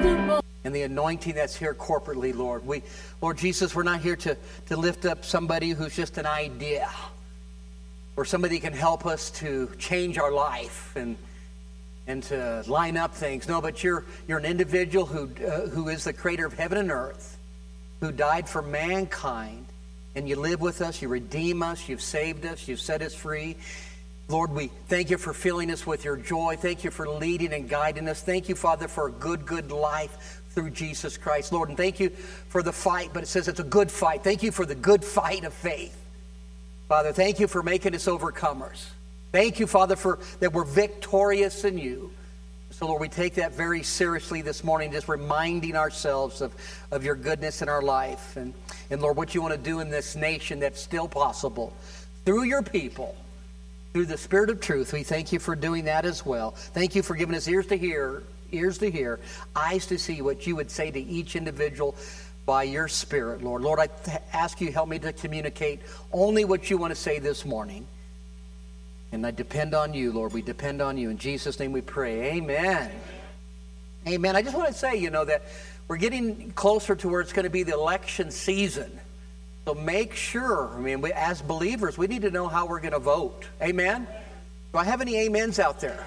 and the anointing that's here corporately, Lord. Lord Jesus, we're not here to lift up somebody who's just an idea or somebody can help us to change our life and to line up things. No, but you're an individual who is the creator of heaven and earth, who died for mankind, and you live with us, you redeem us, you've saved us, you've set us free. Lord, we thank you for filling us with your joy. Thank you for leading and guiding us. Thank you, Father, for a good life through Jesus Christ. Lord, and thank you for the fight, but it says it's a good fight. Thank you for the good fight of faith. Father, thank you for making us overcomers. Thank you, Father, for that we're victorious in you. So, Lord, we take that very seriously this morning, just reminding ourselves of your goodness in our life. And Lord, what you want to do in this nation that's still possible through your people, through the Spirit of truth. We thank you for doing that as well. Thank you for giving us ears to hear, eyes to see what you would say to each individual by your Spirit, Lord. Lord, I ask you help me to communicate only what you want to say this morning. And I depend on you, Lord. We depend on you. In Jesus' name we pray. Amen. Amen. I just want to say, that we're getting closer to where it's going to be the election season. So make sure, as believers, we need to know how we're going to vote. Amen? Do I have any amens out there?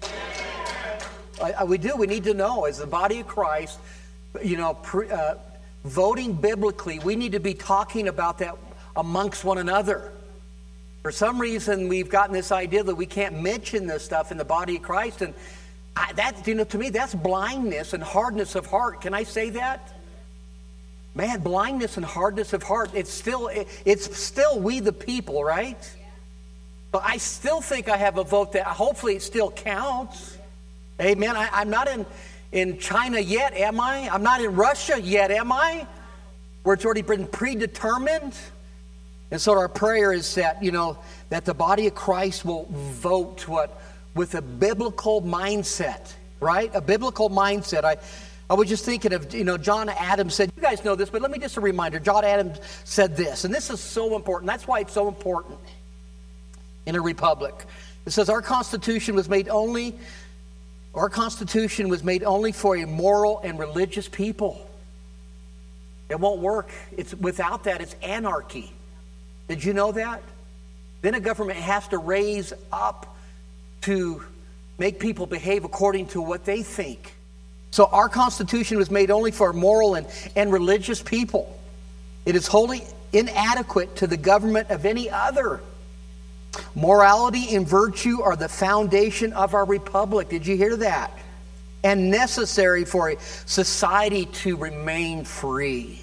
We do. We need to know, as the body of Christ, voting biblically, we need to be talking about that amongst one another. For some reason, we've gotten this idea that we can't mention this stuff in the body of Christ. And to me, that's blindness and hardness of heart. Can I say that? Man, blindness and hardness of heart, it's still we the people, right? But I still think I have a vote that hopefully it still counts. Amen. I'm not in China yet, am I? I'm not in Russia yet, am I? Where it's already been predetermined. And so our prayer is that, that the body of Christ will vote with a biblical mindset, right? A biblical mindset. I was just thinking of, John Adams said, you guys know this, but let me just a reminder. John Adams said this, and this is so important. That's why it's so important in a republic. It says, our Constitution was made only for a moral and religious people. It won't work. Without that, it's anarchy. Did you know that? Then a government has to raise up to make people behave according to what they think. So our Constitution was made only for moral and religious people. It is wholly inadequate to the government of any other. Morality and virtue are the foundation of our republic. Did you hear that? And necessary for a society to remain free.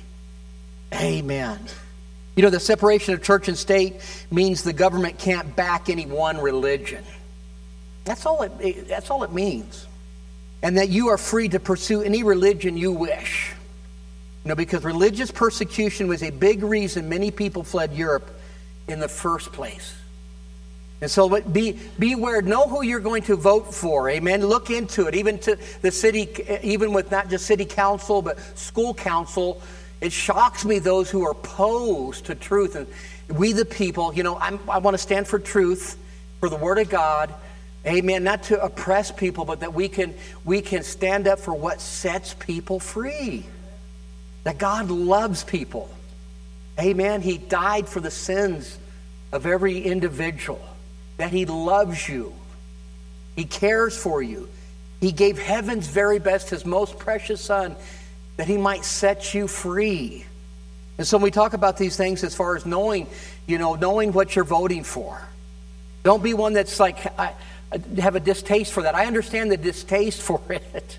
Amen. The separation of church and state means the government can't back any one religion. That's all it means. And that you are free to pursue any religion you wish. Because religious persecution was a big reason many people fled Europe in the first place. And so beware, know who you're going to vote for. Amen. Look into it. Even to the city, even with not just city council, but school council. It shocks me those who are opposed to truth. And we the people, I want to stand for truth, for the Word of God. Amen. Not to oppress people, but that we can stand up for what sets people free. That God loves people. Amen. He died for the sins of every individual. That He loves you. He cares for you. He gave heaven's very best, His most precious Son, that He might set you free. And so when we talk about these things as far as knowing what you're voting for. Don't be one that's like, I have a distaste for that. I understand the distaste for it.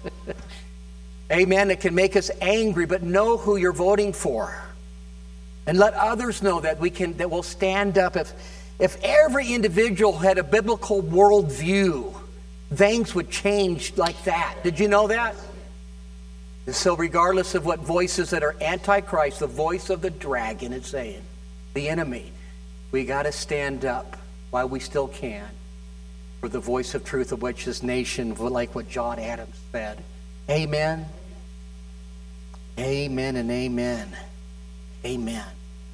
Amen. It can make us angry, but know who you're voting for. And let others know that we'll stand up. If every individual had a biblical worldview, things would change like that. Did you know that? And so regardless of what voices that are antichrist, the voice of the dragon is saying, the enemy, we got to stand up while we still can for the voice of truth, of which this nation, like what John Adams said. Amen. Amen and amen. Amen.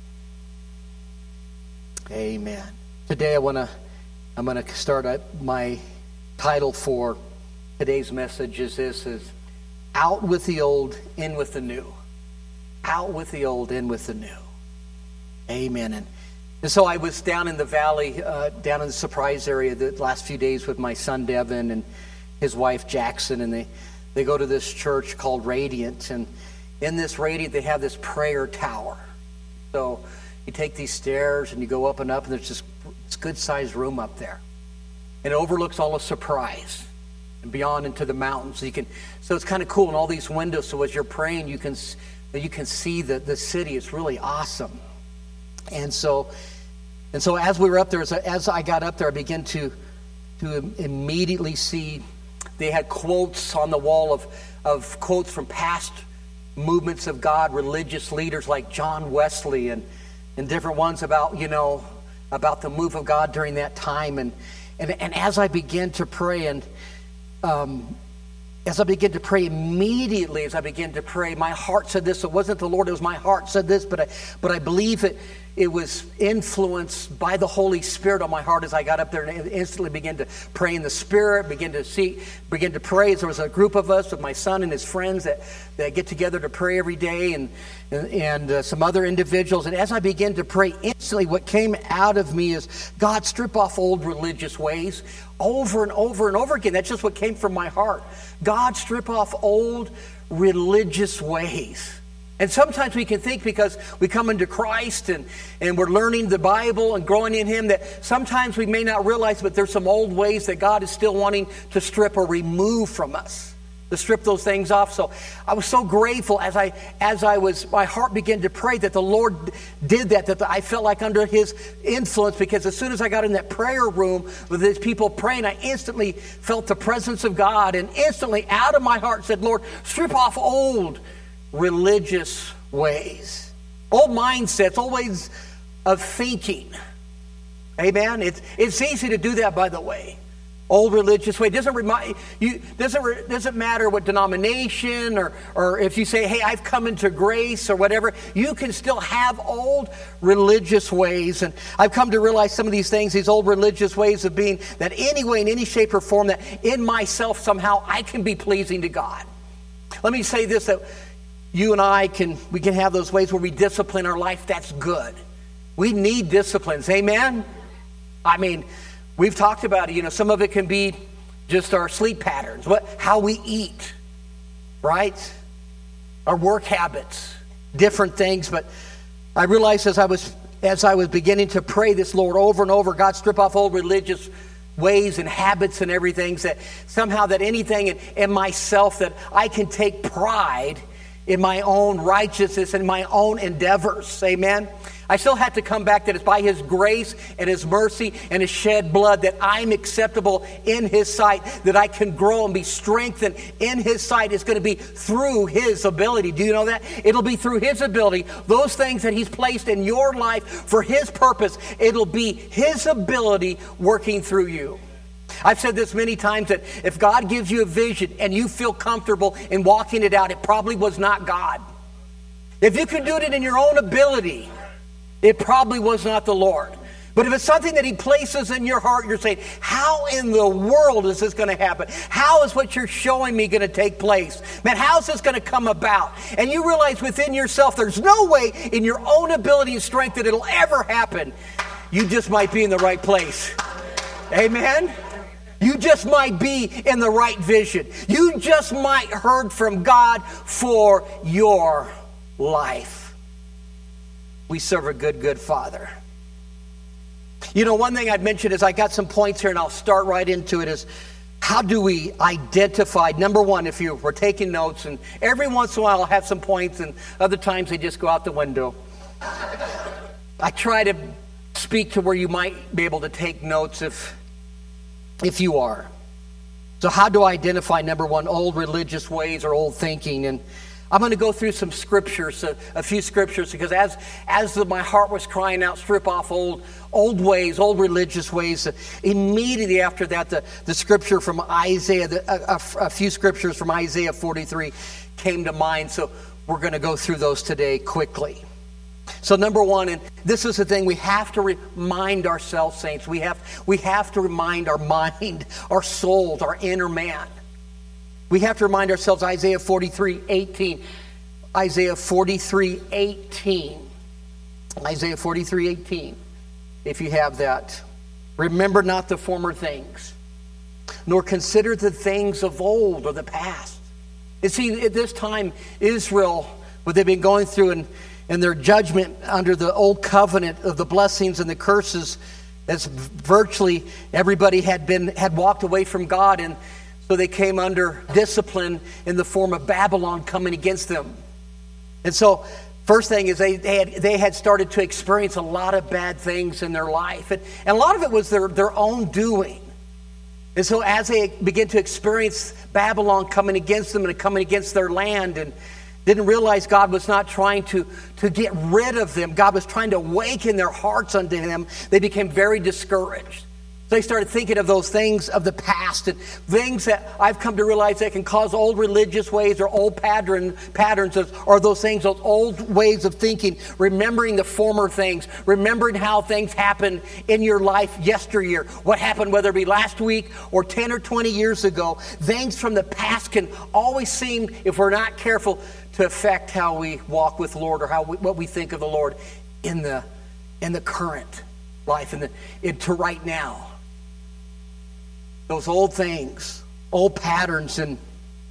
Amen. Today I'm going to start my title for today's message is Out with the old, in with the new. Out with the old, in with the new. Amen. And so I was down in the valley, down in the Surprise area the last few days with my son Devin and his wife Jackson, and they go to this church called Radiant, and in this Radiant they have this prayer tower. So you take these stairs and you go up, and there's this good-sized room up there. And it overlooks all of Surprise and beyond into the mountains. So it's kind of cool, and all these windows, so as you're praying you can see the city. It's really awesome. And so as we were up there, as I got up there, I began to immediately see they had quotes on the wall of quotes from past movements of God, religious leaders like John Wesley and different ones about the move of God during that time. And as I began to pray, immediately as I began to pray, my heart said this. It wasn't the Lord, it was my heart said this, but I believe it was influenced by the Holy Spirit on my heart as I got up there and instantly began to pray in the Spirit, began to pray. There was a group of us with my son and his friends that get together to pray every day, and some other individuals. And as I began to pray, instantly what came out of me is, God, strip off old religious ways over and over and over again. That's just what came from my heart. God, strip off old religious ways. And sometimes we can think because we come into Christ and we're learning the Bible and growing in Him that sometimes we may not realize, but there's some old ways that God is still wanting to strip or remove from us, to strip those things off. So I was so grateful as my heart began to pray that the Lord did that I felt like under His influence, because as soon as I got in that prayer room with these people praying, I instantly felt the presence of God, and instantly out of my heart said, Lord, strip off old religious ways, old mindsets, old ways of thinking. Amen. It's easy to do that, by the way. Old religious way doesn't matter what denomination or if you say, hey, I've come into grace or whatever. You can still have old religious ways, and I've come to realize some of these things, these old religious ways of being, that anyway, in any shape or form, that in myself somehow I can be pleasing to God. Let me say this, that you and I can have those ways where we discipline our life. That's good. We need disciplines. Amen? I mean, we've talked about it. Some of it can be just our sleep patterns, how we eat, right? Our work habits, different things. But I realized as I was beginning to pray this, Lord, over and over, God, strip off old religious ways and habits and everything, that somehow that anything in myself that I can take pride in my own righteousness and my own endeavors. Amen. I still have to come back that it's by His grace and His mercy and His shed blood that I'm acceptable in His sight, that I can grow and be strengthened in His sight. It's going to be through His ability. Do you know that? It'll be through His ability. Those things that He's placed in your life for His purpose, it'll be His ability working through you. I've said this many times, that if God gives you a vision and you feel comfortable in walking it out, it probably was not God. If you can do it in your own ability, it probably was not the Lord. But if it's something that He places in your heart, you're saying, how in the world is this going to happen? How is what you're showing me going to take place? Man, how is this going to come about? And you realize within yourself, there's no way in your own ability and strength that it'll ever happen. You just might be in the right place. Amen? You just might be in the right vision. You just might heard from God for your life. We serve a good Father. One thing I'd mention is I got some points here, and I'll start right into it, is how do we identify, number one, if you were taking notes, and every once in a while I'll have some points, and other times they just go out the window. I try to speak to where you might be able to take notes if you are. So how do I identify, number one, old religious ways or old thinking? And I'm going to go through some scriptures, a few scriptures, because as my heart was crying out, strip off old ways, old religious ways, immediately after that, the scripture from Isaiah, a few scriptures from Isaiah 43 came to mind. So we're going to go through those today quickly. So number one, and this is the thing, we have to remind ourselves, saints, we have to remind our mind, our souls, our inner man. We have to remind ourselves Isaiah 43:18. Isaiah 43:18. Isaiah 43:18. If you have that. Remember not the former things, nor consider the things of old or the past. You see, at this time, Israel, what they've been going through in their judgment under the old covenant of the blessings and the curses, as virtually everybody had walked away from God, and so they came under discipline in the form of Babylon coming against them. And so, first thing is they had started to experience a lot of bad things in their life, and a lot of it was their own doing. And so as they began to experience Babylon coming against them and coming against their land, and didn't realize God was not trying to get rid of them, God was trying to awaken their hearts unto Him, they became very discouraged. So they started thinking of those things of the past, and things that I've come to realize that can cause old religious ways or old patterns, or those things, those old ways of thinking, remembering the former things, remembering how things happened in your life yesteryear, what happened whether it be last week or 10 or 20 years ago. Things from the past can always seem, if we're not careful, to affect how we walk with the Lord, or what we think of the Lord in the current life, into right now. Those old things, old patterns. And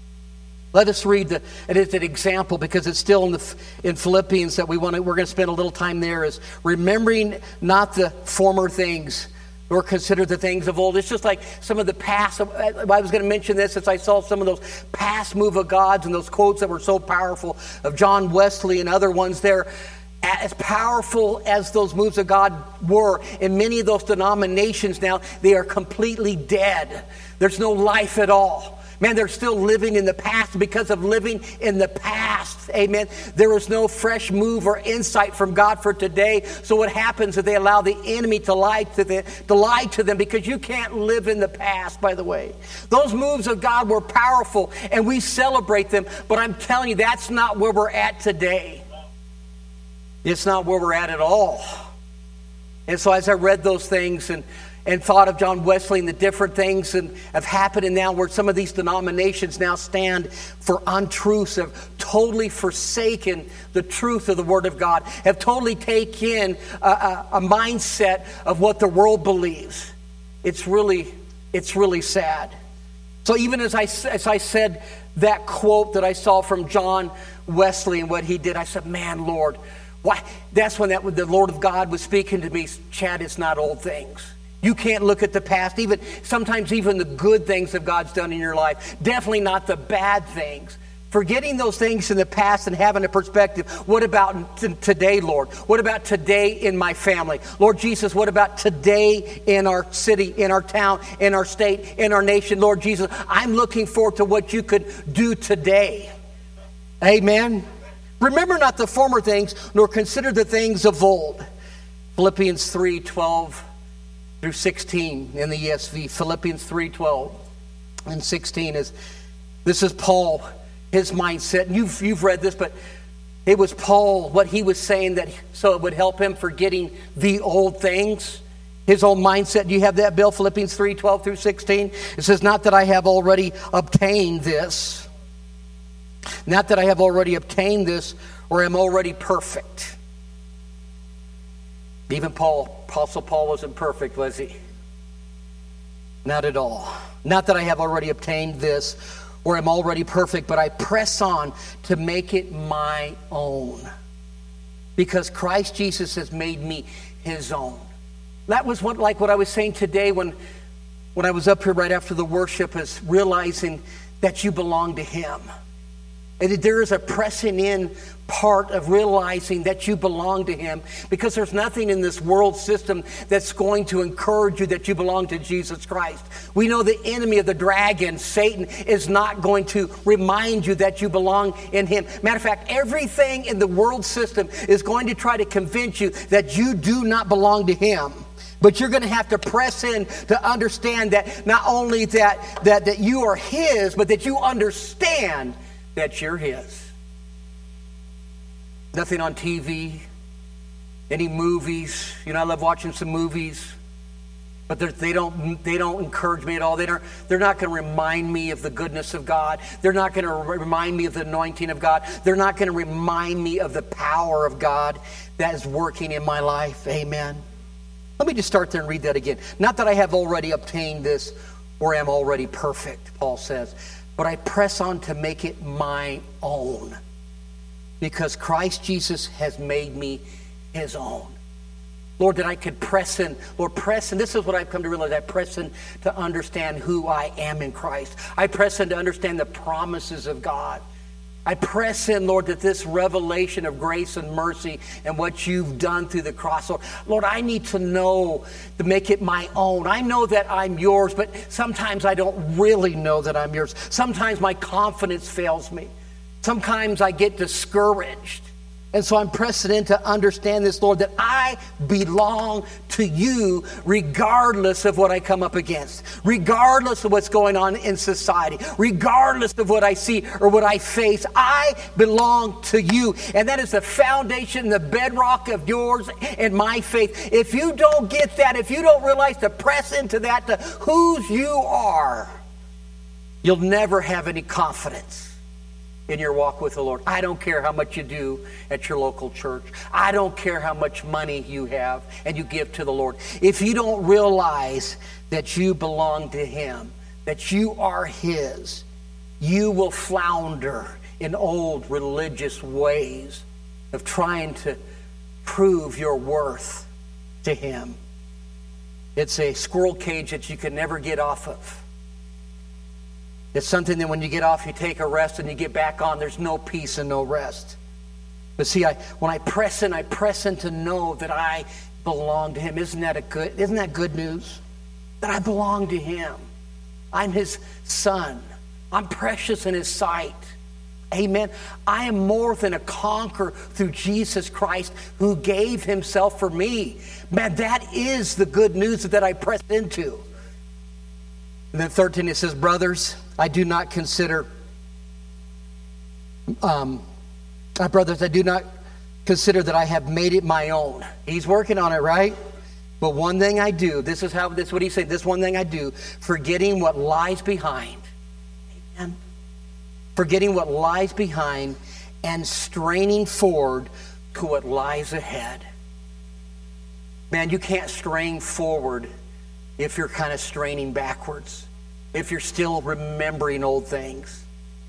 let us read it as an example, because it's still in Philippians that we're going to spend a little time there, is remembering not the former things, nor consider the things of old. It's just like some of the past. I was going to mention this as I saw some of those past move of God's and those quotes that were so powerful of John Wesley and other ones there. As powerful as those moves of God were, in many of those denominations now, they are completely dead. There's no life at all. Man, they're still living in the past. Because of living in the past, amen, there is no fresh move or insight from God for today. So what happens is they allow the enemy to lie to them, because you can't live in the past, by the way. Those moves of God were powerful, and we celebrate them. But I'm telling you, that's not where we're at today. It's not where we're at all. And so as I read those things and thought of John Wesley and the different things that have happened, and now where some of these denominations now stand for untruths, have totally forsaken the truth of the Word of God, have totally taken a mindset of what the world believes. It's really sad. So even as I said that quote that I saw from John Wesley and what he did, I said, man, Lord, why? That's when the Lord of God was speaking to me. Chad, it's not old things. You can't look at the past, sometimes even the good things that God's done in your life. Definitely not the bad things. Forgetting those things in the past and having a perspective. What about today, Lord? What about today in my family? Lord Jesus, what about today in our city, in our town, in our state, in our nation? Lord Jesus, I'm looking forward to what you could do today. Amen. Remember not the former things, nor consider the things of old. Philippians 3:12 through 16 in the ESV. Philippians 3:12 and 16 this is Paul, his mindset. And you've read this, but it was Paul, what he was saying, that so it would help him forgetting the old things. His own mindset. Do you have that, Bill? Philippians 3:12 through 16. It says, not that I have already obtained this. Not that I have already obtained this or am already perfect. Even Apostle Paul wasn't perfect, was he? Not at all. Not that I have already obtained this or am already perfect, but I press on to make it my own. Because Christ Jesus has made me his own. That was what I was saying today when I was up here right after the worship, is realizing that you belong to him. And there is a pressing in part of realizing that you belong to him, because there's nothing in this world system that's going to encourage you that you belong to Jesus Christ. We know the enemy of the dragon, Satan, is not going to remind you that you belong in him. Matter of fact, everything in the world system is going to try to convince you that you do not belong to him. But you're going to have to press in to understand that not only that you are his, but that you understand that you're his. Nothing on TV, any movies. I love watching some movies. But they don't encourage me at all. They're not going to remind me of the goodness of God. They're not going to remind me of the anointing of God. They're not going to remind me of the power of God that is working in my life. Amen. Let me just start there and read that again. Not that I have already obtained this or am already perfect, Paul says, but I press on to make it my own, because Christ Jesus has made me his own. Lord, that I could press in. Lord, press in. This is what I've come to realize. I press in to understand who I am in Christ. I press in to understand the promises of God. I press in, Lord, that this revelation of grace and mercy and what you've done through the cross, Lord, I need to know, to make it my own. I know that I'm yours, but sometimes I don't really know that I'm yours. Sometimes my confidence fails me. Sometimes I get discouraged. And so I'm pressing in to understand this, Lord, that I belong to you regardless of what I come up against, regardless of what's going on in society, regardless of what I see or what I face. I belong to you. And that is the foundation, the bedrock of yours and my faith. If you don't get that, if you don't realize to press into that, to whose you are, you'll never have any confidence in your walk with the Lord. I don't care how much you do at your local church. I don't care how much money you have and you give to the Lord. If you don't realize that you belong to him, that you are his, you will flounder in old religious ways of trying to prove your worth to him. It's a squirrel cage that you can never get off of. It's something that when you get off, you take a rest, and you get back on, there's no peace and no rest. But see, when I press in to know that I belong to him. Isn't that good news? That I belong to him. I'm his son. I'm precious in his sight. Amen. I am more than a conqueror through Jesus Christ, who gave himself for me. Man, that is the good news that I press into. And then 13, it says, brothers, I do not consider that I have made it my own. He's working on it, right? But one thing I do, this is what he said, this one thing I do, forgetting what lies behind. Amen. Forgetting what lies behind and straining forward to what lies ahead. Man, you can't strain forward if you're kind of straining backwards, if you're still remembering old things.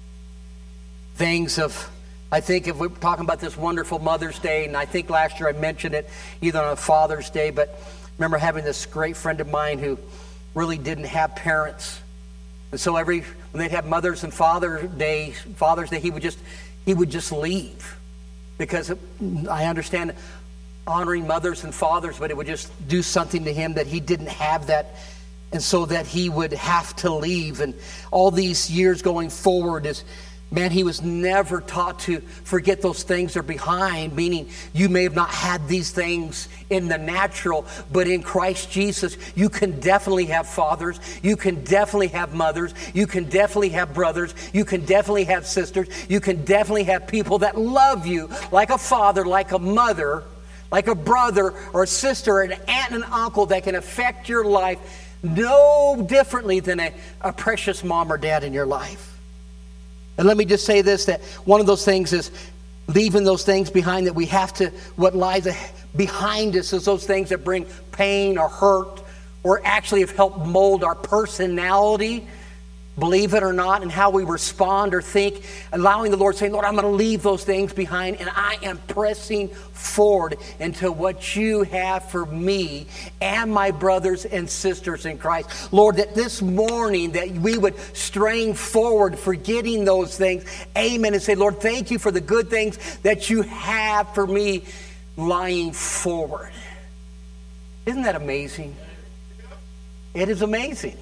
I think if we're talking about this wonderful Mother's Day, and I think last year I mentioned it either on Father's Day, but I remember having this great friend of mine who really didn't have parents. And so when they'd have Mother's and Father's Day, he would just leave. Because I understand honoring mothers and fathers, but it would just do something to him that he didn't have that, and so that he would have to leave. And all these years going forward he was never taught to forget those things are behind, meaning you may have not had these things in the natural, but in Christ Jesus, you can definitely have fathers, you can definitely have mothers, you can definitely have brothers, you can definitely have sisters, you can definitely have people that love you like a father, like a mother, like a brother or a sister, an aunt and an uncle that can affect your life no differently than a precious mom or dad in your life. And let me just say this, that one of those things is leaving those things behind, that we have to, what lies behind us is those things that bring pain or hurt or actually have helped mold our personality, believe it or not, and how we respond or think, allowing the Lord, saying, Lord, I'm going to leave those things behind, and I am pressing forward into what you have for me and my brothers and sisters in Christ. Lord, that this morning that we would strain forward, forgetting those things, amen, and say, Lord, thank you for the good things that you have for me lying forward. Isn't that amazing? It is amazing.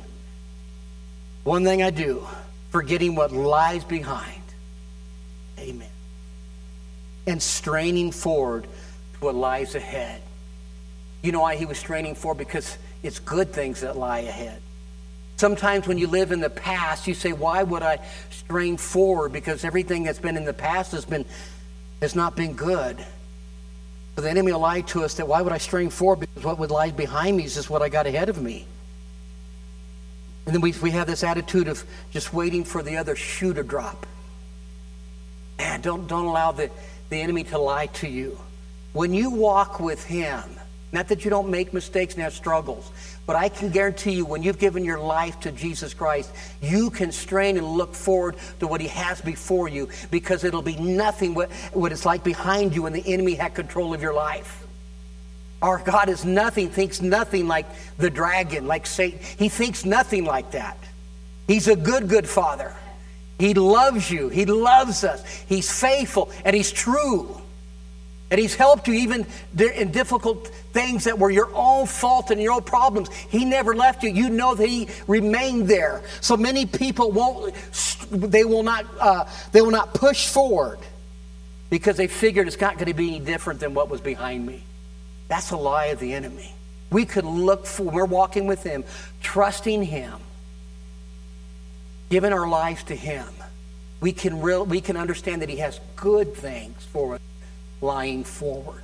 One thing I do, forgetting what lies behind. Amen. And straining forward to what lies ahead. You know why he was straining forward? Because it's good things that lie ahead. Sometimes when you live in the past, you say, why would I strain forward? Because everything that's been in the past has not been good. So the enemy will lie to us that why would I strain forward? Because what would lie behind me is just what I got ahead of me. And then we have this attitude of just waiting for the other shoe to drop. Man, don't allow the enemy to lie to you. When you walk with him, not that you don't make mistakes and have struggles, but I can guarantee you when you've given your life to Jesus Christ, you can strain and look forward to what he has before you, because it'll be nothing what it's like behind you when the enemy had control of your life. Our God is nothing, thinks nothing like the dragon, like Satan. He thinks nothing like that. He's a good Father. He loves you. He loves us. He's faithful and he's true. And he's helped you even in difficult things that were your own fault and your own problems. He never left you. You know that he remained there. So many people will not push forward because they figured it's not going to be any different than what was behind me. That's a lie of the enemy. We could look for, we're walking with him, trusting him, giving our lives to him. We can understand that he has good things for us lying forward.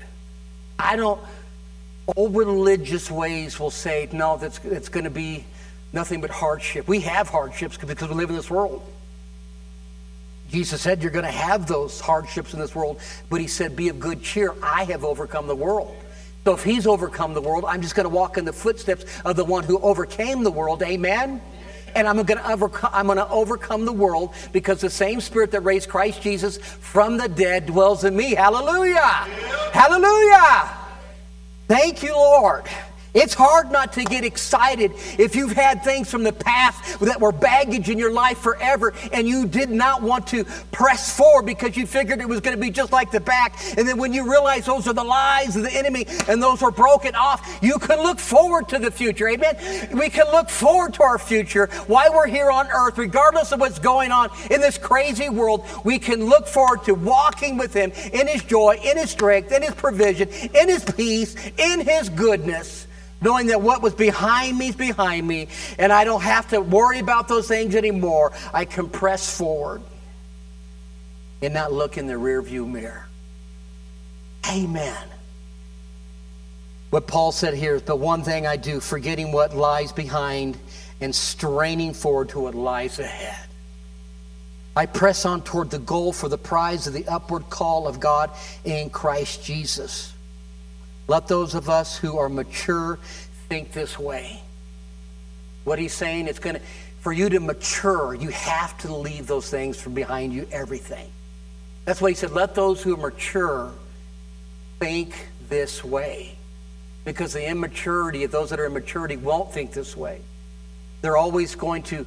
Old religious ways will say, no, it's going to be nothing but hardship. We have hardships because we live in this world. Jesus said you're going to have those hardships in this world, but he said, be of good cheer. I have overcome the world. So if he's overcome the world, I'm just going to walk in the footsteps of the one who overcame the world. Amen? And I'm going to overcome the world because the same Spirit that raised Christ Jesus from the dead dwells in me. Hallelujah! Yeah. Hallelujah! Thank you, Lord. It's hard not to get excited if you've had things from the past that were baggage in your life forever and you did not want to press forward because you figured it was going to be just like the back. And then when you realize those are the lies of the enemy and those are broken off, you can look forward to the future. Amen? We can look forward to our future while we're here on earth, regardless of what's going on in this crazy world. We can look forward to walking with him in his joy, in his strength, in his provision, in his peace, in his goodness. Knowing that what was behind me is behind me, and I don't have to worry about those things anymore. I can press forward and not look in the rearview mirror. Amen. What Paul said here is, the one thing I do, forgetting what lies behind and straining forward to what lies ahead. I press on toward the goal for the prize of the upward call of God in Christ Jesus. Let those of us who are mature think this way. What he's saying, for you to mature, you have to leave those things from behind you, everything. That's why he said, let those who are mature think this way. Because the immaturity of those that are in maturity won't think this way. They're always going to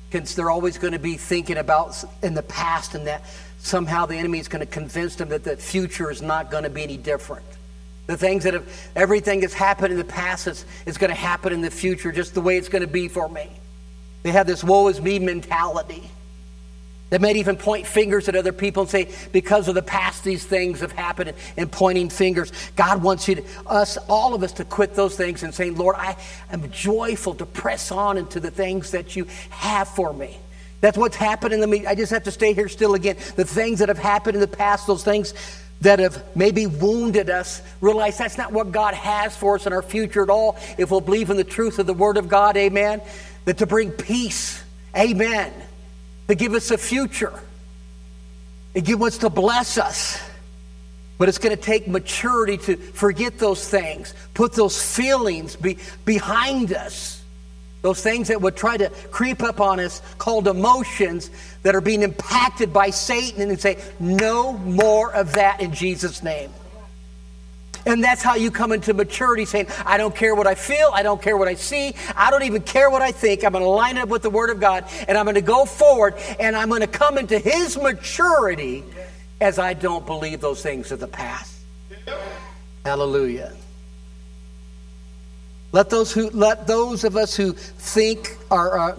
be thinking about in the past, and that somehow the enemy is going to convince them that the future is not going to be any different. The things everything that's happened in the past is going to happen in the future just the way it's going to be for me. They have this woe is me mentality. They may even point fingers at other people and say, because of the past, these things have happened, and pointing fingers. God wants all of us to quit those things and say, Lord, I am joyful to press on into the things that you have for me. That's what's happened in the I just have to stay here still again. The things that have happened in the past, those things that have maybe wounded us, realize that's not what God has for us in our future at all. If we'll believe in the truth of the Word of God, amen, that to bring peace, amen, to give us a future. He wants to bless us. But it's going to take maturity to forget those things, put those feelings behind us. Those things that would try to creep up on us, called emotions, that are being impacted by Satan, and say, no more of that in Jesus' name. And that's how you come into maturity, saying, I don't care what I feel, I don't care what I see, I don't even care what I think. I'm going to line it up with the Word of God, and I'm going to go forward, and I'm going to come into His maturity as I don't believe those things of the past. Hallelujah. Let those of us who think let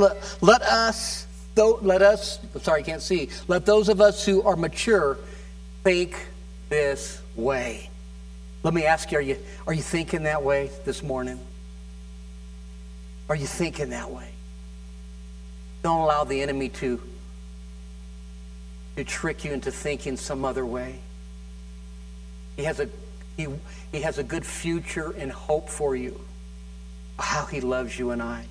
those of us who are mature think this way. Let me ask you, are you thinking that way this morning? Are you thinking that way? Don't allow the enemy to trick you into thinking some other way. He has He has a good future and hope for you. How He loves you and I.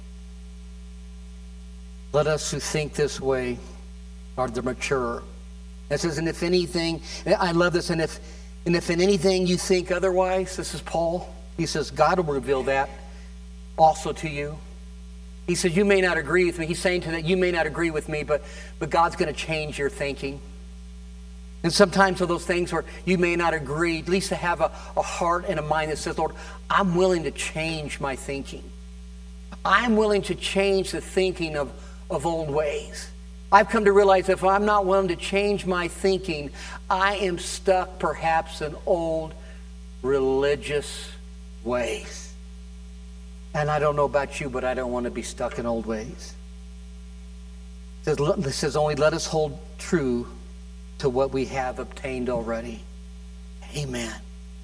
Let us who think this way are the mature. It says, and if anything, I love this, and if in anything you think otherwise, this is Paul, he says, God will reveal that also to you. He says, you may not agree with me. He's saying to that, you may not agree with me, but God's going to change your thinking. And sometimes of those things where you may not agree, at least to have a heart and a mind that says, Lord, I'm willing to change my thinking. I'm willing to change the thinking of old ways. I've come to realize if I'm not willing to change my thinking, I am stuck perhaps in old religious ways. And I don't know about you, but I don't want to be stuck in old ways. It says only let us hold true to what we have obtained already. Amen.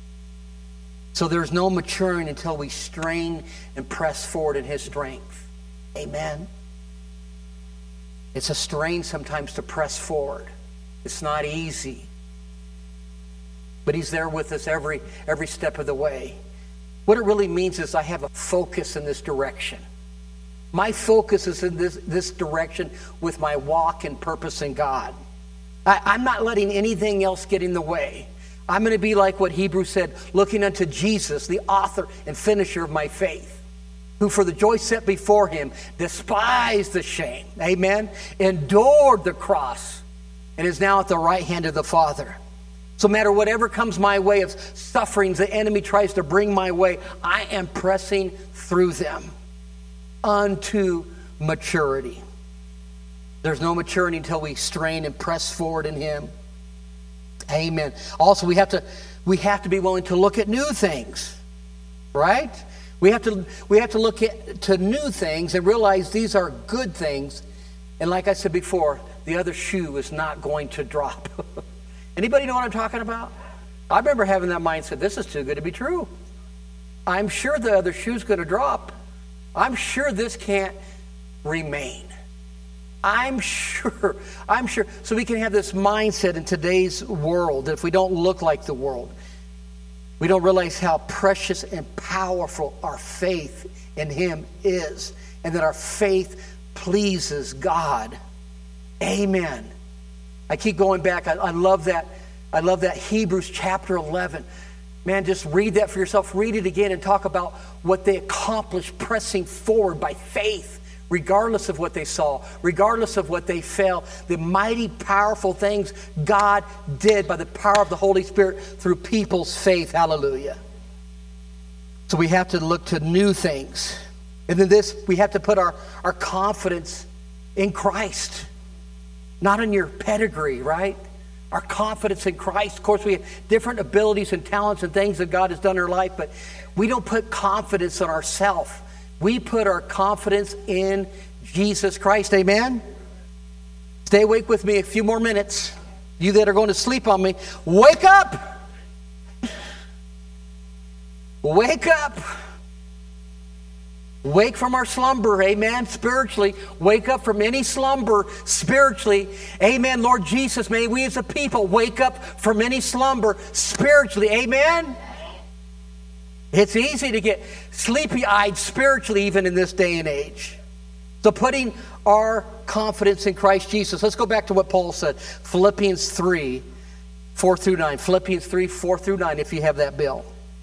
So there's no maturing until we strain and press forward in His strength. Amen. It's a strain sometimes to press forward. It's not easy. But He's there with us every step of the way. What it really means is I have a focus in this direction. My focus is in this direction with my walk and purpose in God. I'm not letting anything else get in the way. I'm going to be like what Hebrews said, looking unto Jesus, the author and finisher of my faith, who for the joy set before Him despised the shame, amen, endured the cross, and is now at the right hand of the Father. So no matter whatever comes my way of sufferings the enemy tries to bring my way, I am pressing through them unto maturity. There's no maturity until we strain and press forward in Him. Amen. Also, we have to be willing to look at new things, right? We have to look to new things and realize these are good things. And like I said before, the other shoe is not going to drop. Anybody know what I'm talking about? I remember having that mindset, this is too good to be true. I'm sure the other shoe's going to drop. I'm sure this can't remain. I'm sure. So we can have this mindset in today's world that if we don't look like the world, we don't realize how precious and powerful our faith in Him is, and that our faith pleases God. Amen. I keep going back. I love that. I love that Hebrews chapter 11. Man, just read that for yourself. Read it again and talk about what they accomplished pressing forward by faith, regardless of what they saw, regardless of what they felt. The mighty, powerful things God did by the power of the Holy Spirit through people's faith. Hallelujah. So we have to look to new things. And then we have to put our confidence in Christ. Not in your pedigree, right? Our confidence in Christ. Of course, we have different abilities and talents and things that God has done in our life, but we don't put confidence in ourselves. We put our confidence in Jesus Christ. Amen? Stay awake with me a few more minutes. You that are going to sleep on me, wake up! Wake up! Wake from our slumber, amen, spiritually. Wake up from any slumber spiritually. Amen, Lord Jesus, may we as a people wake up from any slumber spiritually, amen? It's easy to get sleepy-eyed spiritually even in this day and age. So putting our confidence in Christ Jesus. Let's go back to what Paul said. Philippians 3, 4 through 9. Philippians 3, 4 through 9, if you have that bill.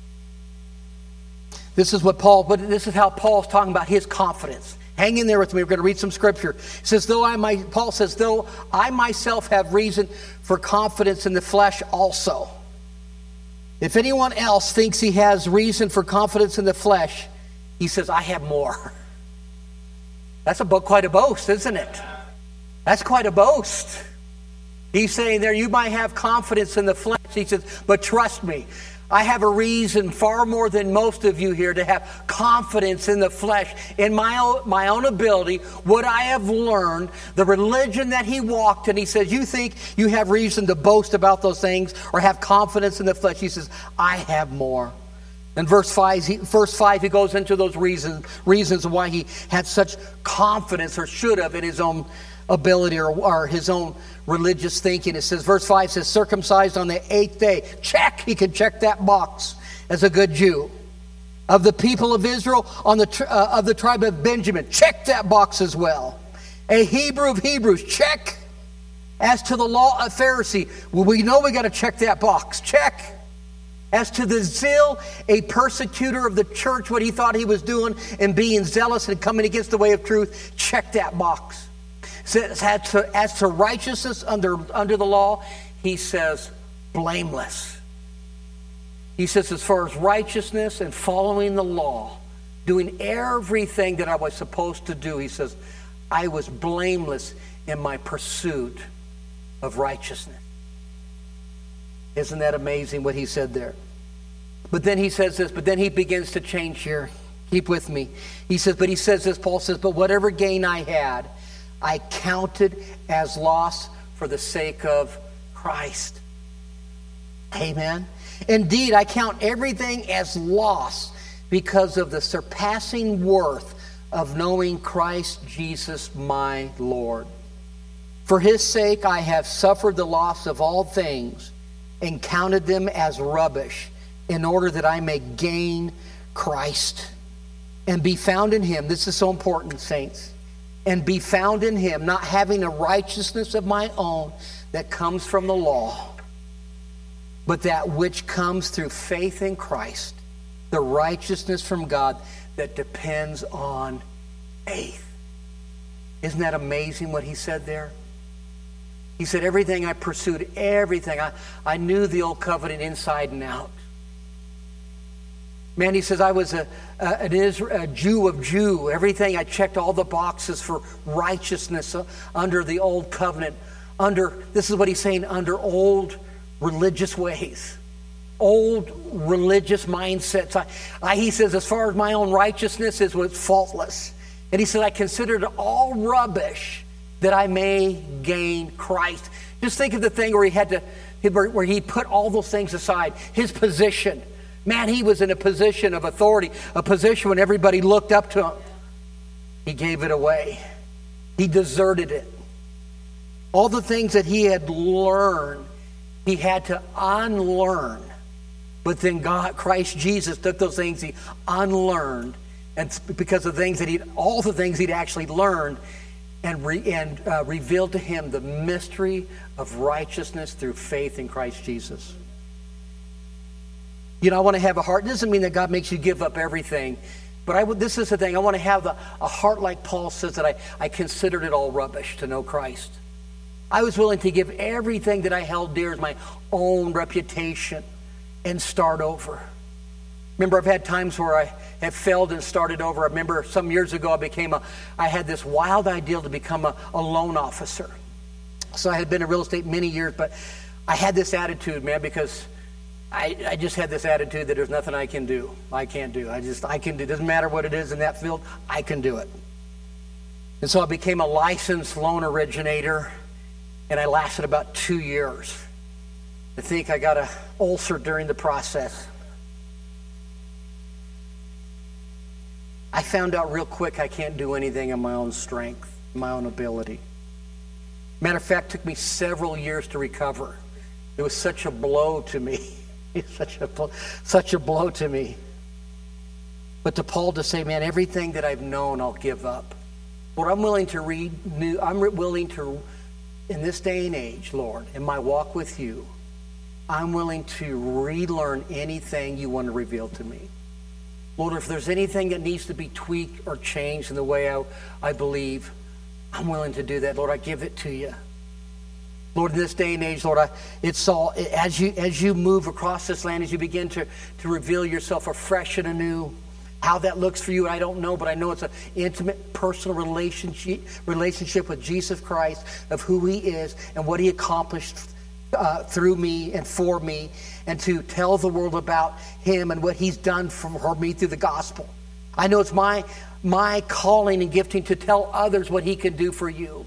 This is how Paul's talking about his confidence. Hang in there with me. We're going to read some scripture. It says, Paul says, though I myself have reason for confidence in the flesh also. If anyone else thinks he has reason for confidence in the flesh, he says, I have more. That's quite a boast, isn't it? That's quite a boast. He's saying there, you might have confidence in the flesh. He says, but trust me, I have a reason far more than most of you here to have confidence in the flesh, in my own ability, what I have learned, the religion that he walked in. He says, you think you have reason to boast about those things or have confidence in the flesh? He says, I have more. In verse 5, he goes into those reasons why he had such confidence, or should have, in his own ability or his own religious thinking. It says, verse 5 says, circumcised on the 8th day. Check. He could check that box as a good Jew. Of the people of Israel, of the tribe of Benjamin. Check that box as well. A Hebrew of Hebrews. Check. As to the law of Pharisee, well, we know we got to check that box. Check. As to the zeal, a persecutor of the church, what he thought he was doing and being zealous and coming against the way of truth, check that box. As to righteousness under the law, he says, blameless. He says, as far as righteousness and following the law, doing everything that I was supposed to do, he says, I was blameless in my pursuit of righteousness. Isn't that amazing what he said there? But then he says this, but then he begins to change here. Keep with me. He says this, Paul says, but whatever gain I had, I counted as loss for the sake of Christ. Amen. Indeed, I count everything as loss because of the surpassing worth of knowing Christ Jesus my Lord. For his sake I have suffered the loss of all things and counted them as rubbish in order that I may gain Christ and be found in him. This is so important, saints. And be found in him, not having a righteousness of my own that comes from the law, but that which comes through faith in Christ, the righteousness from God that depends on faith. Isn't that amazing what he said there? He said, everything I pursued, everything. I knew the old covenant inside and out. Man, he says, I was a Jew of Jew. Everything, I checked all the boxes for righteousness under the old covenant. This is what he's saying, under old religious ways. Old religious mindsets. He says, as far as my own righteousness was faultless. And he said, I considered it all rubbish that I may gain Christ. Just think of the thing where he put all those things aside. His position. Man, he was in a position of authority, a position when everybody looked up to him. He gave it away. He deserted it. All the things that he had learned, he had to unlearn. But then Christ Jesus took those things he unlearned, and because of all the things he'd actually learned, and revealed to him the mystery of righteousness through faith in Christ Jesus. You know, I want to have a heart. It doesn't mean that God makes you give up everything. But this is the thing. I want to have a heart like Paul says, that I considered it all rubbish to know Christ. I was willing to give everything that I held dear as my own reputation and start over. Remember, I've had times where I have failed and started over. I remember some years ago I had this wild idea to become a loan officer. So I had been in real estate many years, but I had this attitude, man, because I just had this attitude that there's nothing I can do. I can't do. I can do. It doesn't matter what it is in that field. I can do it. And so I became a licensed loan originator, and I lasted about 2 years. I think I got an ulcer during the process. I found out real quick I can't do anything in my own strength, my own ability. Matter of fact, it took me several years to recover. It was such a blow to me. Such a blow to me. But to Paul to say, man, everything that I've known, I'll give up. Lord, I'm willing to in this day and age, Lord, in my walk with you, I'm willing to relearn anything you want to reveal to me. Lord, if there's anything that needs to be tweaked or changed in the way I believe, I'm willing to do that. Lord, I give it to you. Lord, in this day and age, Lord, it's all as you move across this land, as you begin to reveal yourself afresh and anew. How that looks for you, I don't know, but I know it's an intimate, personal relationship with Jesus Christ, of who he is and what he accomplished through me and for me, and to tell the world about him and what he's done for me through the gospel. I know it's my calling and gifting to tell others what he can do for you.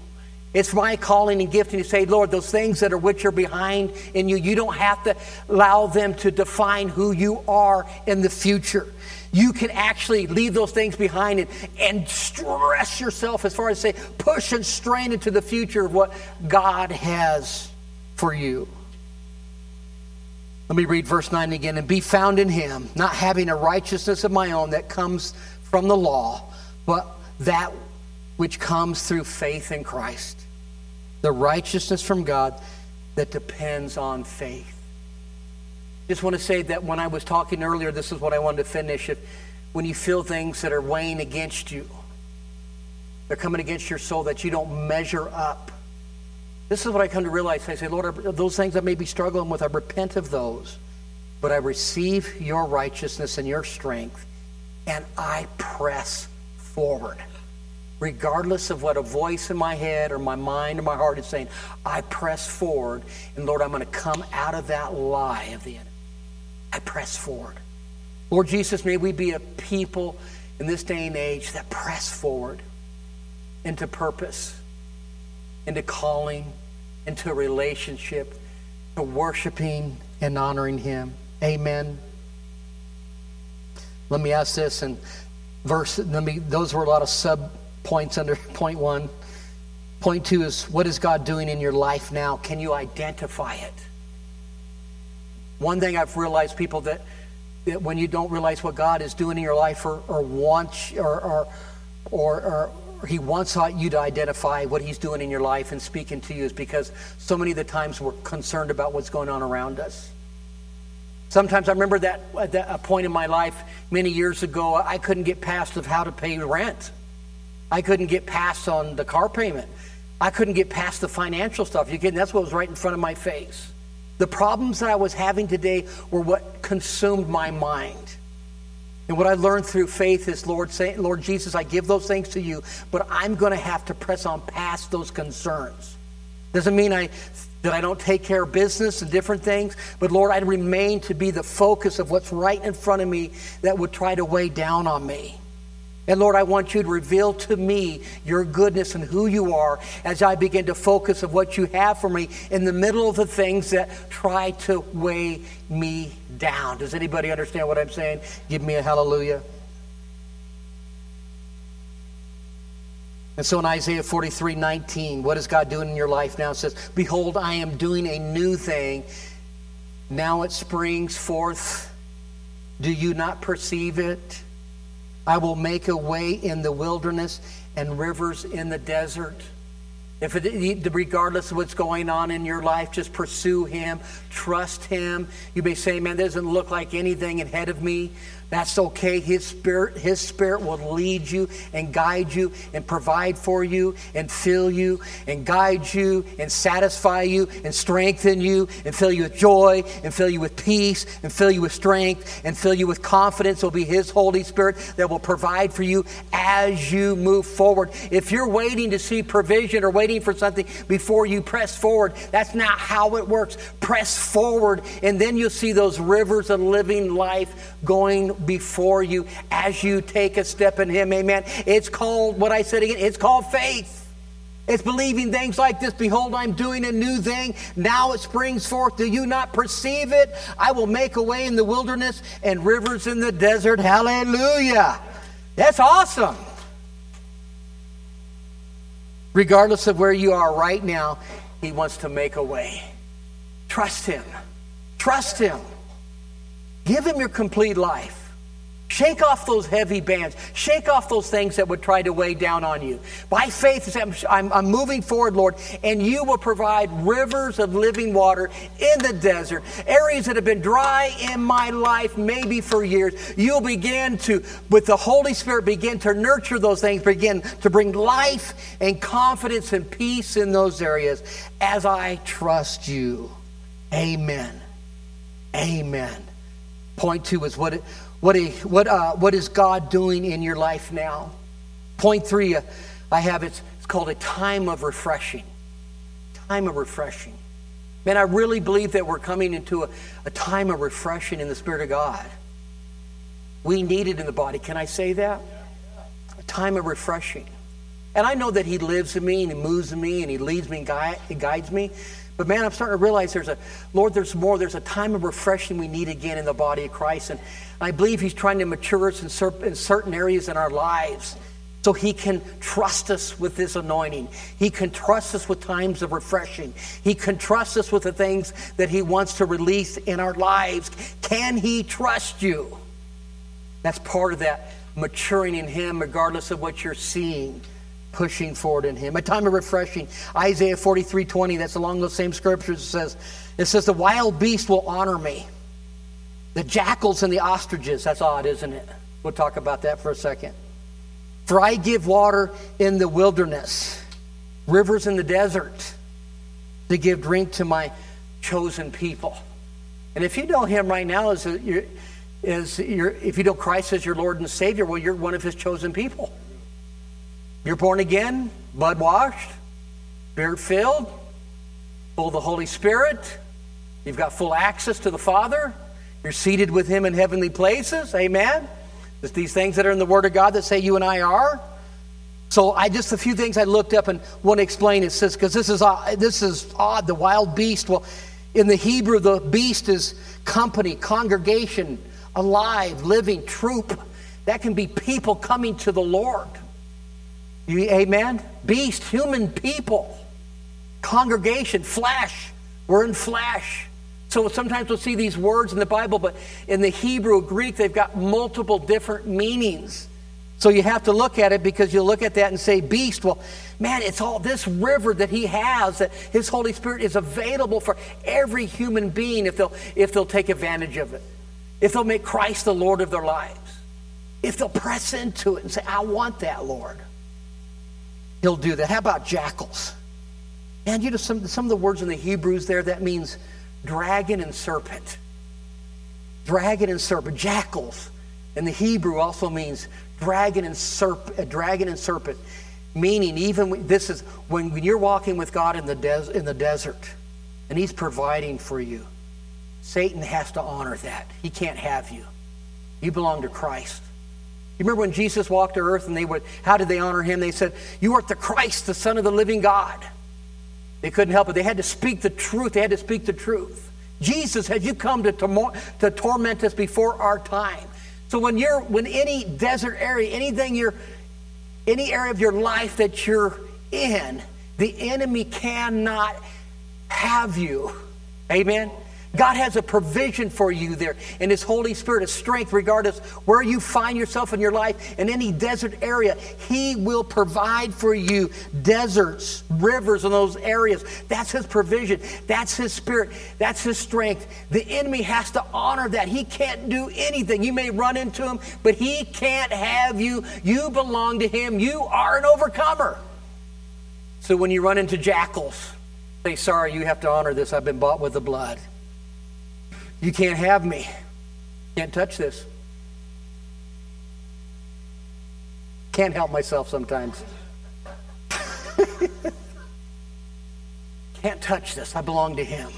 It's my calling and gifting to say, Lord, those things that are which are behind in you, you don't have to allow them to define who you are in the future. You can actually leave those things behind and stress yourself as far as say, push and strain into the future of what God has for you. Let me read verse 9 again. And be found in him, not having a righteousness of my own that comes from the law, but that which comes through faith in Christ. The righteousness from God that depends on faith. Just want to say that when I was talking earlier, this is what I wanted to finish. When you feel things that are weighing against you, they're coming against your soul that you don't measure up. This is what I come to realize. I say, Lord, those things I may be struggling with, I repent of those. But I receive your righteousness and your strength, and I press forward. Regardless of what a voice in my head or my mind or my heart is saying, I press forward. And Lord, I'm going to come out of that lie of the enemy. I press forward. Lord Jesus, may we be a people in this day and age that press forward into purpose, into calling, into relationship, to worshiping and honoring him. Amen. Let me ask this, and those were a lot of sub-points under point 1. Point 2 is, what is God doing in your life now? Can you identify it? One thing I've realized, people, that when you don't realize what God is doing in your life or wants or he wants you to identify what he's doing in your life and speaking to you, is because so many of the times we're concerned about what's going on around us. Sometimes I remember that at a point in my life many years ago, I couldn't get past of how to pay rent. I couldn't get past on the car payment. I couldn't get past the financial stuff. You kidding? That's what was right in front of my face. The problems that I was having today were what consumed my mind. And what I learned through faith is, Lord Jesus, I give those things to you, but I'm going to have to press on past those concerns. Doesn't mean that I don't take care of business and different things, but Lord, I remain to be the focus of what's right in front of me that would try to weigh down on me. And Lord, I want you to reveal to me your goodness and who you are as I begin to focus of what you have for me in the middle of the things that try to weigh me down. Does anybody understand what I'm saying? Give me a hallelujah. And so in Isaiah 43:19, what is God doing in your life now? It says, behold, I am doing a new thing. Now it springs forth. Do you not perceive it? I will make a way in the wilderness and rivers in the desert. Regardless of what's going on in your life, just pursue him, trust him. You may say, man, that doesn't look like anything ahead of me. That's okay. His spirit will lead you and guide you and provide for you and fill you and guide you and satisfy you and strengthen you and fill you with joy and fill you with peace and fill you with strength and fill you with confidence. It will be his Holy Spirit that will provide for you as you move forward. If you're waiting to see provision or waiting for something before you press forward, that's not how it works. Press forward, and then you'll see those rivers of living life going before you as you take a step in him. Amen. It's called, what I said again, it's called faith. It's believing things like this. Behold, I'm doing a new thing. Now it springs forth. Do you not perceive it? I will make a way in the wilderness and rivers in the desert. Hallelujah. That's awesome. Regardless of where you are right now, he wants to make a way. Trust him. Trust him. Give him your complete life. Shake off those heavy bands. Shake off those things that would try to weigh down on you. By faith, I'm moving forward, Lord, and you will provide rivers of living water in the desert, areas that have been dry in my life maybe for years. You'll begin to, with the Holy Spirit, begin to nurture those things, begin to bring life and confidence and peace in those areas as I trust you. Amen. Amen. Point 2 is what is God doing in your life now? Point 3, I have it's called a time of refreshing. Time of refreshing. Man, I really believe that we're coming into a time of refreshing in the Spirit of God. We need it in the body. Can I say that? A time of refreshing. And I know that he lives in me and he moves in me and he leads me and he guides me. But man, I'm starting to realize there's more. There's a time of refreshing we need again in the body of Christ. And I believe he's trying to mature us in certain areas in our lives so he can trust us with this anointing. He can trust us with times of refreshing. He can trust us with the things that he wants to release in our lives. Can he trust you? That's part of that maturing in him regardless of what you're seeing. Pushing forward in him. A time of refreshing. Isaiah 43:20, that's along those same scriptures. It says, the wild beast will honor me. The jackals and the ostriches. That's odd, isn't it? We'll talk about that for a second. For I give water in the wilderness, rivers in the desert, to give drink to my chosen people. And if you know him right now if you know Christ as your Lord and Savior, well, you're one of his chosen people. You're born again, blood washed, spirit filled, full of the Holy Spirit. You've got full access to the Father. You're seated with him in heavenly places. Amen. It's these things that are in the Word of God that say you and I are. So a few things I looked up and want to explain. It says, because this is odd, the wild beast. Well, in the Hebrew, the beast is company, congregation, alive, living, troop. That can be people coming to the Lord. Amen? Beast, human people. Congregation, flesh. We're in flesh. So sometimes we'll see these words in the Bible, but in the Hebrew, Greek, they've got multiple different meanings. So you have to look at it because you'll look at that and say, beast. Well, man, it's all this river that he has, that his Holy Spirit is available for every human being if they'll take advantage of it. If they'll make Christ the Lord of their lives. If they'll press into it and say, I want that, Lord. He'll do that. How about jackals? And you know, some of the words in the Hebrews there, that means dragon and serpent. Dragon and serpent. Jackals in the Hebrew also means dragon and serpent. Meaning, even this is when you're walking with God in the desert, and he's providing for you. Satan has to honor that. He can't have you. You belong to Christ. You remember when Jesus walked to earth and how did they honor him? They said, you are the Christ, the Son of the living God. They couldn't help it. They had to speak the truth. They had to speak the truth. Jesus, have you come to torment us before our time? So when any desert area, any area of your life that you're in, the enemy cannot have you. Amen? God has a provision for you there in his Holy Spirit of strength, regardless where you find yourself in your life, in any desert area. He will provide for you deserts, rivers in those areas. That's his provision. That's his spirit. That's his strength. The enemy has to honor that. He can't do anything. You may run into him, but he can't have you. You belong to him. You are an overcomer. So when you run into jackals, say, sorry, you have to honor this. I've been bought with the blood. You can't have me. Can't touch this. Can't help myself sometimes. Can't touch this. I belong to him.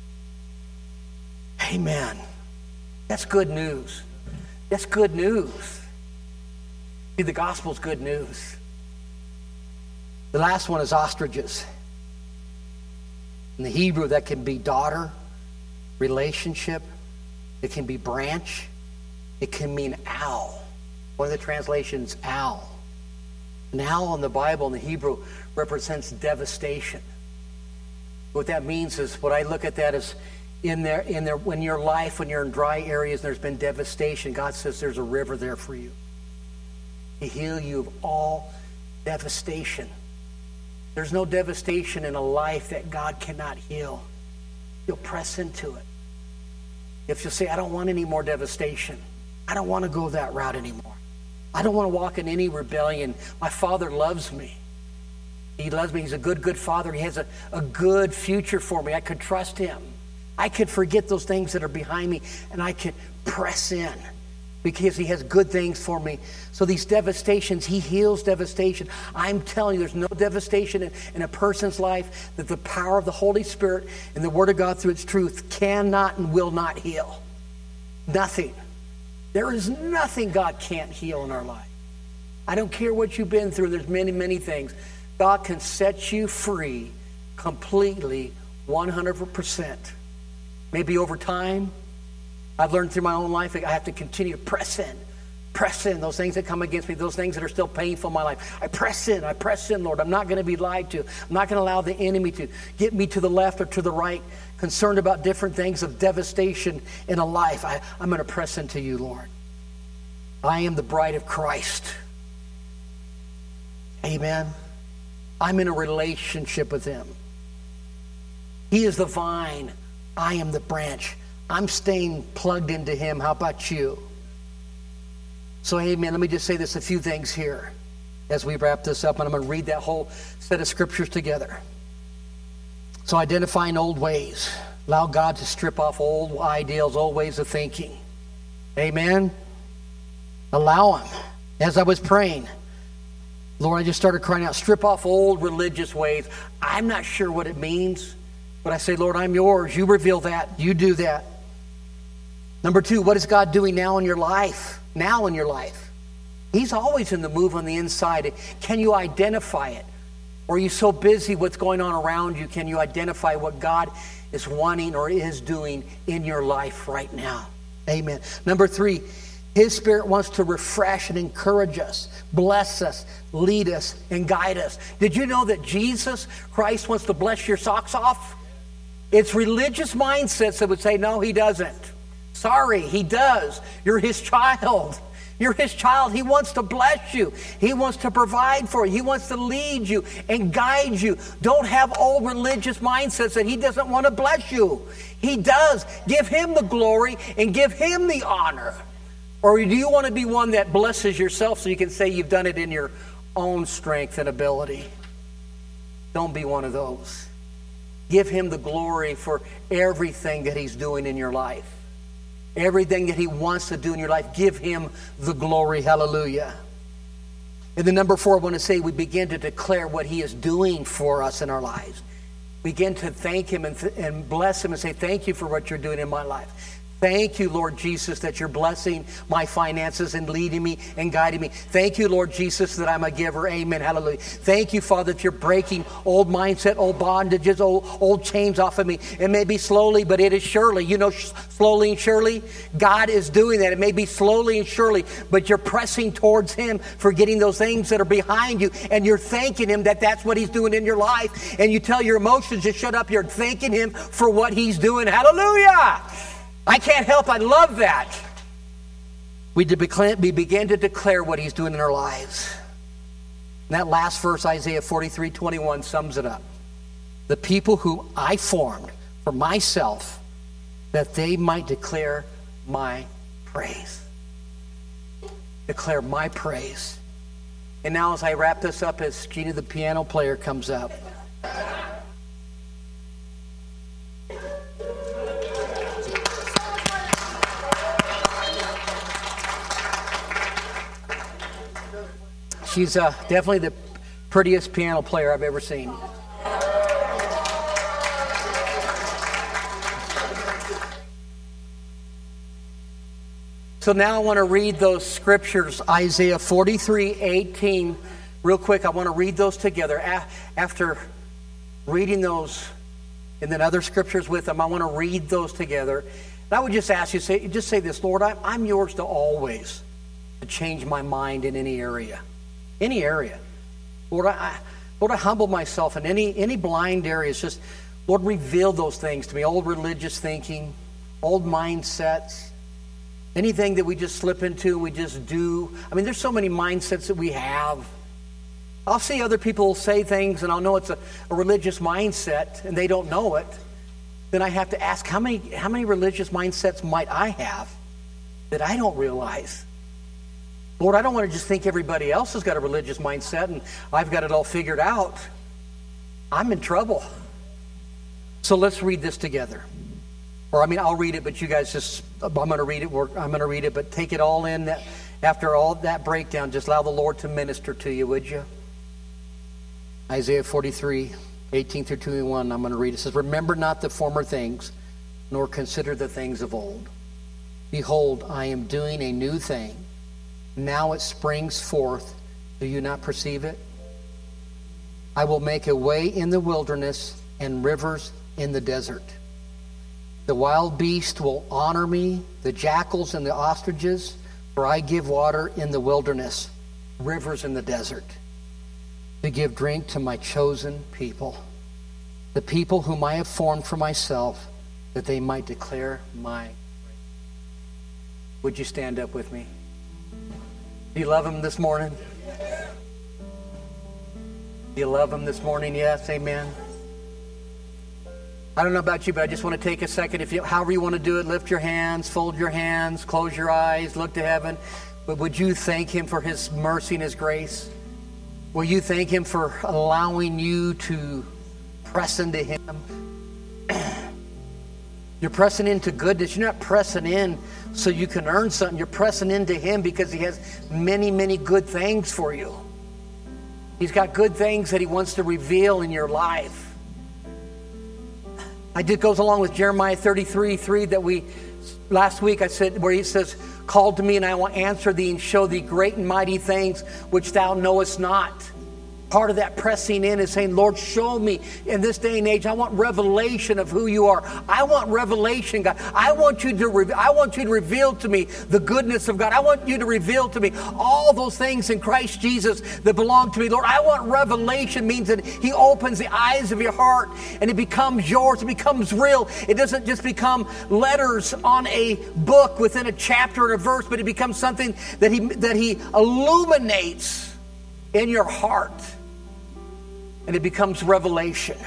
Amen. That's good news. That's good news. See, the gospel's good news. The last one is ostriches. In the Hebrew, that can be daughter, relationship. It can be branch. It can mean owl. One of the translations, owl. An owl in the Bible, in the Hebrew, represents devastation. What that means is, what I look at that as in there, when your life, when you're in dry areas and there's been devastation, God says there's a river there for you to heal you of all devastation. There's no devastation in a life that God cannot heal. You'll press into it. If you say, I don't want any more devastation. I don't want to go that route anymore. I don't want to walk in any rebellion. My Father loves me. He loves me. He's a good, good Father. He has a good future for me. I could trust him. I could forget those things that are behind me, and I could press in because he has good things for me. So these devastations, he heals devastation. I'm telling you, there's no devastation in a person's life that the power of the Holy Spirit and the Word of God through its truth cannot and will not heal. Nothing. There is nothing God can't heal in our life. I don't care what you've been through. There's many, many things. God can set you free completely, 100%. Maybe over time, I've learned through my own life, I have to continue to press in those things that come against me, those things that are still painful in my life. I press in, Lord. I'm not going to be lied to. I'm not going to allow the enemy to get me to the left or to the right, concerned about different things of devastation in a life. I'm going to press into you, Lord. I am the bride of Christ. Amen. I'm in a relationship with him. He is the vine. I am the branch. I'm staying plugged into him. How about you? So, amen. Let me just say this, a few things here as we wrap this up, and I'm going to read that whole set of scriptures together. So, identifying old ways. Allow God to strip off old ideals, old ways of thinking. Amen. Allow him. As I was praying, Lord, I just started crying out, strip off old religious ways. I'm not sure what it means, but I say, Lord, I'm yours. You reveal that. You do that. Number 2, what is God doing now in your life? Now in your life. He's always in the move on the inside. Can you identify it? Or are you so busy what's going on around you? Can you identify what God is wanting or is doing in your life right now? Amen. Number 3, his Spirit wants to refresh and encourage us, bless us, lead us, and guide us. Did you know that Jesus Christ wants to bless your socks off? It's religious mindsets that would say, no, he doesn't. Sorry, he does. You're his child. You're his child. He wants to bless you. He wants to provide for you. He wants to lead you and guide you. Don't have old religious mindsets that he doesn't want to bless you. He does. Give him the glory and give him the honor. Or do you want to be one that blesses yourself so you can say you've done it in your own strength and ability? Don't be one of those. Give him the glory for everything that he's doing in your life. Everything that he wants to do in your life, give him the glory. Hallelujah. And then number 4, I want to say we begin to declare what he is doing for us in our lives. Begin to thank him and bless him and say, thank you for what you're doing in my life. Thank you, Lord Jesus, that you're blessing my finances and leading me and guiding me. Thank you, Lord Jesus, that I'm a giver. Amen. Hallelujah. Thank you, Father, that you're breaking old mindset, old bondages, old chains off of me. It may be slowly, but it is surely. You know, slowly and surely, God is doing that. It may be slowly and surely, but you're pressing towards him, forgetting those things that are behind you, and you're thanking him that that's what he's doing in your life. And you tell your emotions to shut up. You're thanking him for what he's doing. Hallelujah. I can't help. I love that. We begin to declare what he's doing in our lives. And that last verse, Isaiah 43:21, sums it up. The people who I formed for myself, that they might declare my praise. Declare my praise. And now as I wrap this up, as Gina, the piano player, comes up. She's definitely the prettiest piano player I've ever seen. So now I want to read those scriptures, Isaiah 43:18. Real quick, I want to read those together. After reading those and then other scriptures with them, I want to read those together. And I would just ask you, just say this, Lord, I'm yours to always to change my mind in any area. Any area. Lord, I humble myself in any blind areas. Just, Lord, reveal those things to me. Old religious thinking, old mindsets, anything that we just slip into and we just do. I mean, there's so many mindsets that we have. I'll see other people say things and I'll know it's a religious mindset and they don't know it. Then I have to ask, how many religious mindsets might I have that I don't realize? Lord, I don't want to just think everybody else has got a religious mindset and I've got it all figured out. I'm in trouble. So let's read this together. Or I'll read it, but you guys I'm going to read it, but take it all in. After all that breakdown, just allow the Lord to minister to you, would you? Isaiah 43:18-21, I'm going to read it. It says, remember not the former things, nor consider the things of old. Behold, I am doing a new thing. Now it springs forth. Do you not perceive it? I will make a way in the wilderness and rivers in the desert. The wild beast will honor me, the jackals and the ostriches, for I give water in the wilderness, rivers in the desert, to give drink to my chosen people, the people whom I have formed for myself, that they might declare my praise. Would you stand up with me? Do you love him this morning? Do you love him this morning? Yes, amen. I don't know about you, but I just want to take a second. If you, however you want to do it, lift your hands, fold your hands, close your eyes, look to heaven. But would you thank him for his mercy and his grace? Will you thank him for allowing you to press into him? You're pressing into goodness. You're not pressing in so you can earn something. You're pressing into him because he has many, many good things for you. He's got good things that he wants to reveal in your life. It goes along with Jeremiah 33:3 that we, last week I said, where he says, call to me and I will answer thee and show thee great and mighty things which thou knowest not. Part of that pressing in is saying, Lord, show me in this day and age. I want revelation of who you are. I want revelation, God. I want you to reveal to me the goodness of God. I want you to reveal to me all those things in Christ Jesus that belong to me. Lord, I want revelation. Means that he opens the eyes of your heart and it becomes yours. It becomes real. It doesn't just become letters on a book within a chapter or a verse, but it becomes something that he illuminates in your heart. And it becomes revelation.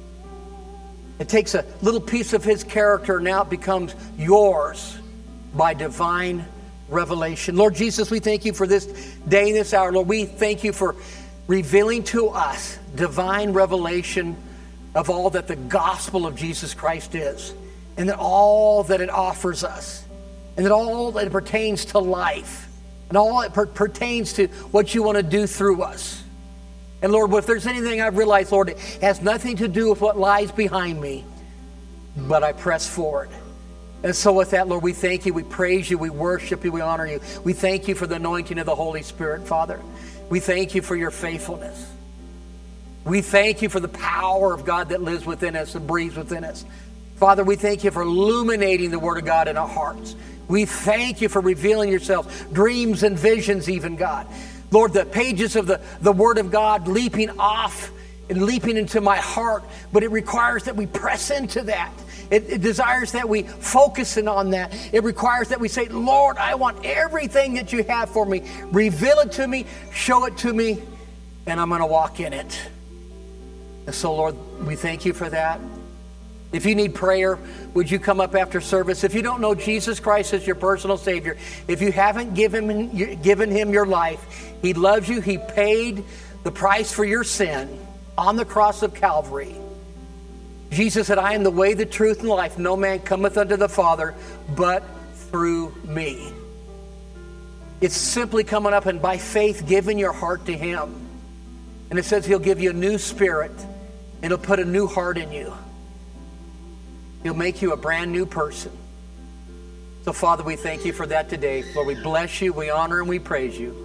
It takes a little piece of his character, now it becomes yours by divine revelation. Lord Jesus, we thank you for this day and this hour. Lord, we thank you for revealing to us divine revelation of all that the gospel of Jesus Christ is, and that all that it offers us, and that all that it pertains to life, and all it pertains to what you want to do through us. And Lord, if there's anything I've realized, Lord, it has nothing to do with what lies behind me, but I press forward. And so with that, Lord, we thank you, we praise you, we worship you, we honor you. We thank you for the anointing of the Holy Spirit, Father. We thank you for your faithfulness. We thank you for the power of God that lives within us and breathes within us. Father, we thank you for illuminating the Word of God in our hearts. We thank you for revealing yourself, dreams and visions even, God. Lord, the pages of the Word of God leaping off and leaping into my heart, but it requires that we press into that. It desires that we focus in on that. It requires that we say, Lord, I want everything that you have for me. Reveal it to me, show it to me, and I'm going to walk in it. And so, Lord, we thank you for that. If you need prayer, would you come up after service? If you don't know Jesus Christ as your personal Savior, if you haven't given him your life, he loves you. He paid the price for your sin on the cross of Calvary. Jesus said, I am the way, the truth, and the life. No man cometh unto the Father but through me. It's simply coming up and by faith giving your heart to him. And it says he'll give you a new spirit and he'll put a new heart in you. He'll make you a brand new person. So, Father, we thank you for that today. Lord, we bless you, we honor, and we praise you.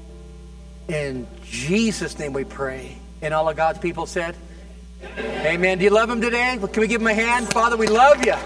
In Jesus' name we pray. And all of God's people said, amen. Do you love him today? Can we give him a hand? Father, we love you.